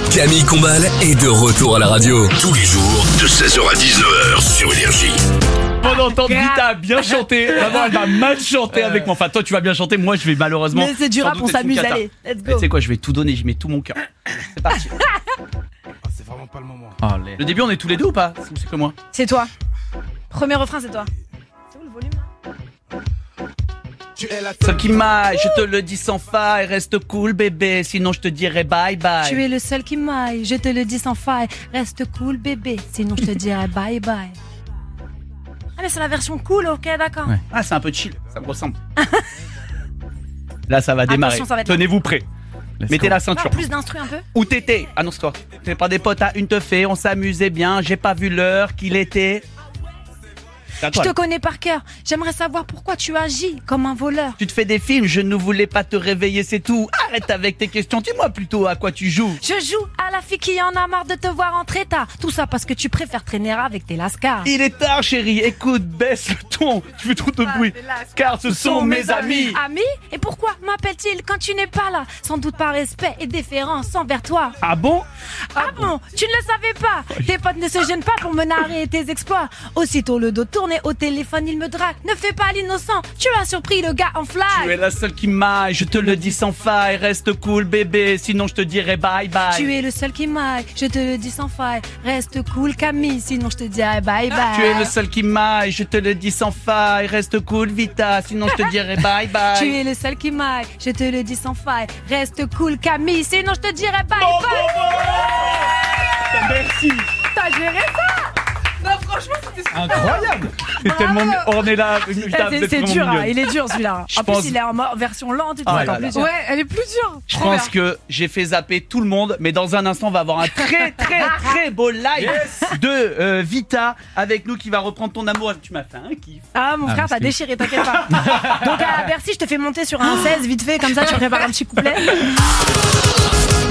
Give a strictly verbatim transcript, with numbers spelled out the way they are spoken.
Camille Combal est de retour à la radio. Tous les jours, de seize heures à dix-neuf heures sur Énergie. On entend Vita bien chanter. Vraiment, elle va mal chanter avec moi. Enfin, toi, tu vas bien chanter. Moi, je vais malheureusement. Mais c'est du rap, on s'amuse. Allez, let's go. Tu sais quoi, je vais tout donner. Je mets tout mon cœur. C'est parti. C'est vraiment pas le moment. Allez. Le début, on est tous les deux ou pas? C'est que moi. C'est toi. Premier refrain, c'est toi. C'est où le volume là? Tu es la Seul qui m'aille, je te le dis sans faille. Reste cool, bébé. Sinon, je te dirai bye bye. Tu es le seul qui m'aille, je te le dis sans faille. Reste cool, bébé. Sinon, je te dirai bye bye. Ah, mais c'est la version cool, ok, d'accord. Ouais. Ah, c'est un peu chill. Ça me ressemble. Là, ça va démarrer. Attention, ça va être long. Tenez-vous prêts. Mettez la ceinture. Ah, plus d'instru un peu. Où t'étais? Annonce-toi. T'es pas des potes à une teufée, on s'amusait bien. J'ai pas vu l'heure qu'il était. C'est à Je toi, te là. connais par cœur. J'aimerais savoir pourquoi tu agis comme un voleur. Tu te fais des films, je ne voulais pas te réveiller, c'est tout. Arrête avec tes questions, dis-moi plutôt à quoi tu joues. Je joue à la fille qui en a marre de te voir entrer tard. Tout ça parce que tu préfères traîner avec tes lascars. Il est tard, chérie, écoute, baisse le ton. Tu fais trop de bruit, car ce sont mes amis. Amis? Et pourquoi m'appelle-t-il quand tu n'es pas là? Sans doute par respect et déférence envers toi. Ah bon? Ah bon? Tu ne le savais pas? Tes potes ne se gênent pas pour me narrer tes exploits. Aussitôt le dos tourné au téléphone, il me drague. Ne fais pas l'innocent, tu as surpris le gars en Tu fly. es la seule qui m'aille, je te le dis sans faille. Reste cool, bébé, sinon je te dirai bye bye. Tu es le seul qui m'aille, je te le dis sans faille. Reste cool Camille, sinon je te dirai bye bye. Tu es le seul qui m'aille, je te le dis sans faille. Reste cool, Vita, sinon je te dirai bye bye. Tu es le seul qui m'aille, je te le dis sans faille. Reste cool Camille, sinon je te dirai bye Oh, bye. bon, bon. Merci. T'as géré ça? Non, franchement, c'était Incroyable. C'est tellement. On est là. Eh, Putain, vous C'est êtes c'est vraiment dur, hein, mignonne. il est dur celui-là. Je En pense- plus, il est en mo- version lente et tout. Ah, c'est encore là, là. plus dur. Ouais, elle est plus dure. Je pense que j'ai fait zapper tout le monde, mais dans un instant, on va avoir un très très très beau live de euh, Vita avec nous qui va reprendre ton amour. Tu m'as fait un kiff. Ah, mon frère, t'as déchiré, t'inquiète pas. Donc à Bercy, je te fais monter sur un seize vite fait, comme ça tu prépares un petit couplet.